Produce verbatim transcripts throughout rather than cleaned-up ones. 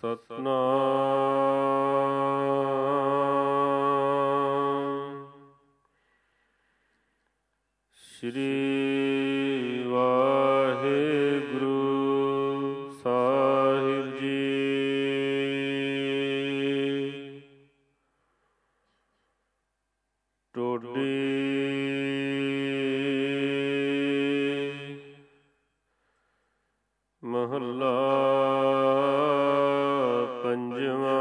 ਸਤਿਨਾਮ ਸ੍ਰੀ ਵਾਹਿਗੁਰੂ ਸਾਹਿਬ ਜੀ। ਟੋਡੀ ਮਹੱਲਾ ਪੰਜਵਾਂ।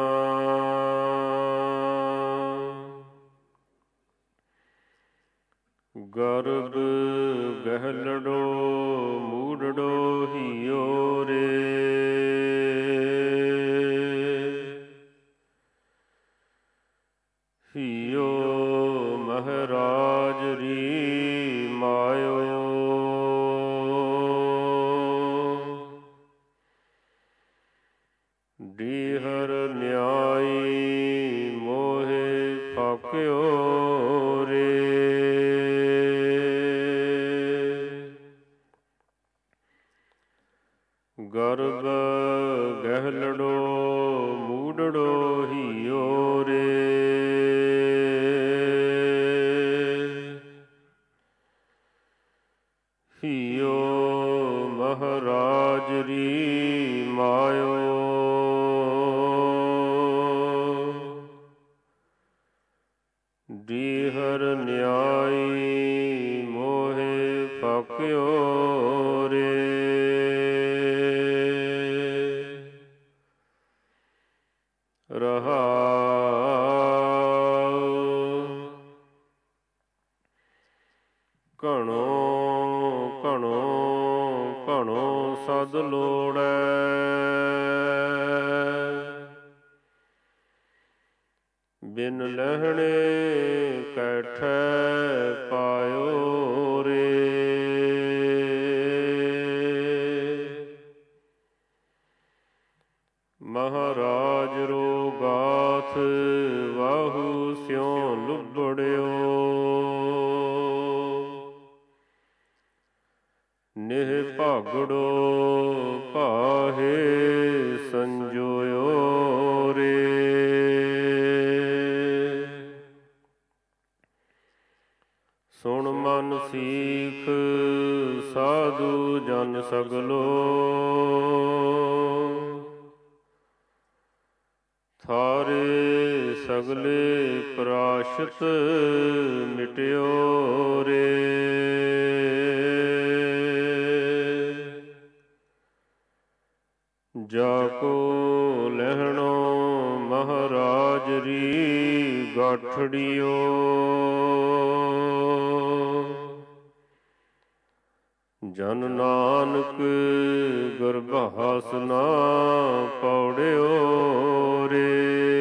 ਗਰਭ ਗਹਿਲੜੋ ਮੂੜੜੋ ਹੀਓ ਰੇ। ਹੀਓ ਮਹਾਰਾਜ ਰੀ ਮਾਇਓ। ਡੀਹਰ ਨਿਆਈ ਮੋਹਿ ਫਾਕਿਓ ਰੇ। ਗਰਭ ਗਹਿਲੜੋ ਮੂੜੜੋ ਹੀਓ ਰੇ। ਹੀਓ ਮਹਾਰਾਜ ਰੀ ਮਾਇਓ। ਡੀਹਰ ਨਿਆਈ ਮੋਹਿ ਫਾਕਿਓ ਰੇ। ਰਹਾਉ। ਘਣੋ ਘਣੋ ਘਣੋ ਸਦ ਲੋੜੈ। ਬਿਨ ਲਹਿਣੇ ਕੈਠੈ ਪਾਇਓ ਰੇ। ਮਹਾਰਾਜ ਰੋ ਗਾਥ ਵਾਹੂ ਸਿਉ ਲੁਬੜਿਓ। ਨਿਹ ਭਾਗੜੋ ਭਾਹੇ ਸੰਜੋਇਓ ਰੇ। ਸੁਣ ਮਨ ਸੀਖ ਸਾਧੂ ਜਨ ਸਗਲੋ। ਥਾਰੇ ਸਗਲੇ ਪ੍ਰਾਸ਼ਤ ਮਿਟਿਓ ਰੇ। ਜਾ ਕੋ ਲਹਿਣੋ ਮਹਾਰਾਜ ਰੀ ਗਾਠੜਿਓ। ਜਨ ਨਾਨਕ ਗਰਭਾਸ ਨਾ ਪੌੜਿਓ ਰੇ।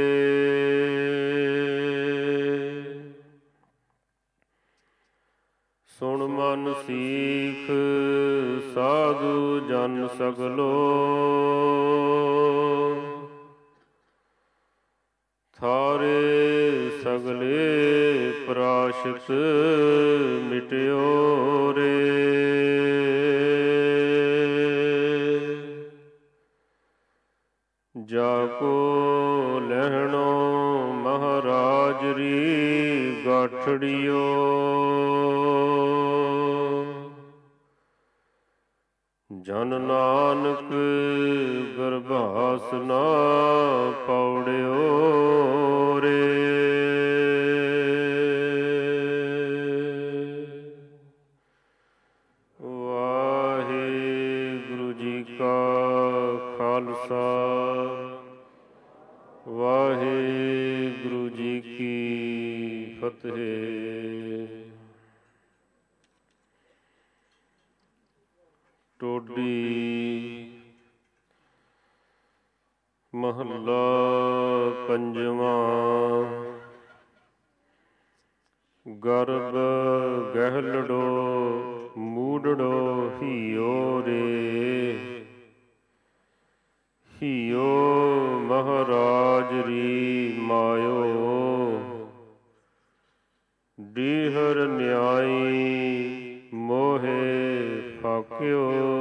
ਸੁਣ ਮਨ ਸੀਖ ਸਾਧੂ ਜਨ ਸਗਲੋ। ਥਾਰੇ ਸਗਲੇ ਪ੍ਰਾਸ਼ਤ ਮਿਟਿਓ ਰੇ। ਜਾ ਕੋ ਲਹਿਣੋ ਮਹਾਰਾਜ ਰੀ ਗਾਠੜਿਓ। ਜਨ ਨਾਨਕ ਗਰਭਾਸ ਨਾ ਪੌੜਿਓ ਰੇ। ਵਾਹਿਗੁਰੂ ਜੀ ਕਾ ਖਾਲਸਾ ਵਾਹਿਗੁਰੂ ਜੀ ਕੀ ਫਤਿਹ। ਟੋਡੀ ਮਹੱਲਾ ਪੰਜਵਾਂ। ਗਰਭ ਗਹਿਲੜੋ ਮੂੜੜੋ ਹੀਓ ਰੇ। ਹੀਓ ਮਹਾਰਾਜ ਰੀ ਮਾਇਓ। ਡੀਹਰ ਨਿਆਈ ਮੋਹਿ ਫਾਕਿਓ